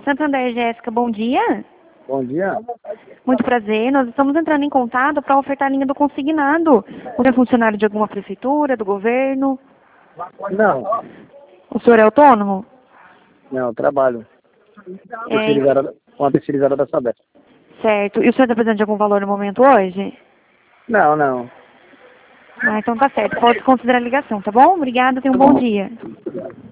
Santander, Jéssica, bom dia. Bom dia. Muito prazer. Nós estamos entrando em contato para ofertar a linha do consignado. Você é funcionário de alguma prefeitura, do governo? Não, O senhor é autônomo? não, eu trabalho. É, Uma terceirizada da Sabesp. certo. E o senhor está precisando de algum valor no momento hoje? Não, não. Ah, então tá certo. Pode considerar a ligação, tá bom? Obrigada, tenha um bom dia.